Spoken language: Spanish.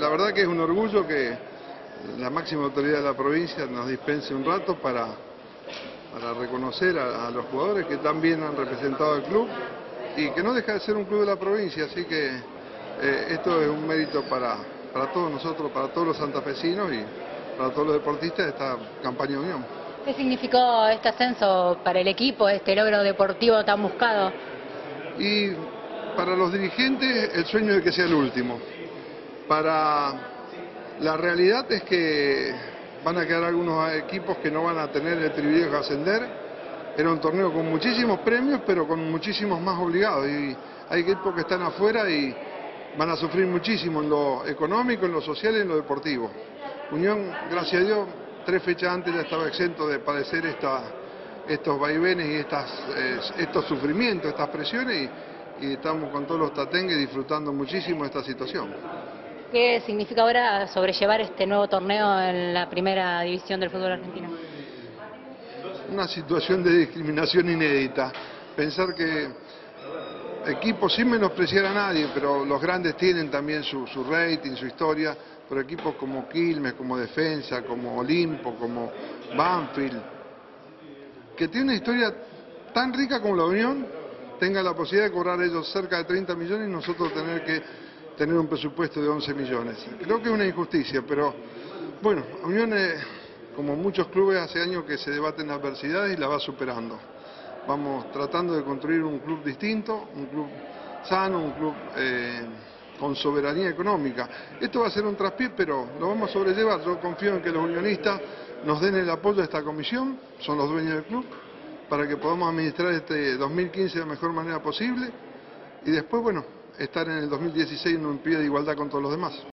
la verdad que es un orgullo que la máxima autoridad de la provincia nos dispense un rato para reconocer a los jugadores que también han representado al club y que no deja de ser un club de la provincia, así que esto es un mérito para todos nosotros, para todos los santafesinos y para todos los deportistas de esta campaña de unión. ¿Qué significó este ascenso para el equipo, este logro deportivo tan buscado? Y para los dirigentes el sueño de que sea el último. Para la realidad es que van a quedar algunos equipos que no van a tener el privilegio de ascender. Era un torneo con muchísimos premios, pero con muchísimos más obligados. Y hay equipos que están afuera y van a sufrir muchísimo en lo económico, en lo social y en lo deportivo. Unión, gracias a Dios, 3 fechas antes ya estaba exento de padecer estos vaivenes y estos sufrimientos, estas presiones, y estamos con todos los tatengues disfrutando muchísimo de esta situación. ¿Qué significa ahora sobrellevar este nuevo torneo en la primera división del fútbol argentino? Una situación de discriminación inédita. Pensar que equipos, sin menospreciar a nadie, pero los grandes tienen también su rating, su historia, pero equipos como Quilmes, como Defensa, como Olimpo, como Banfield, que tiene una historia tan rica como la Unión, tenga la posibilidad de cobrar ellos cerca de 30 millones y nosotros tener que tener un presupuesto de 11 millones. Creo que es una injusticia, pero bueno, Unión, como muchos clubes, hace años que se debaten adversidades y la va superando. Vamos tratando de construir un club distinto, un club sano, un club con soberanía económica. Esto va a ser un traspié, pero lo vamos a sobrellevar. Yo confío en que los unionistas nos den el apoyo a esta comisión, son los dueños del club, para que podamos administrar este 2015 de la mejor manera posible y después, bueno, estar en el 2016 en un pie de igualdad con todos los demás.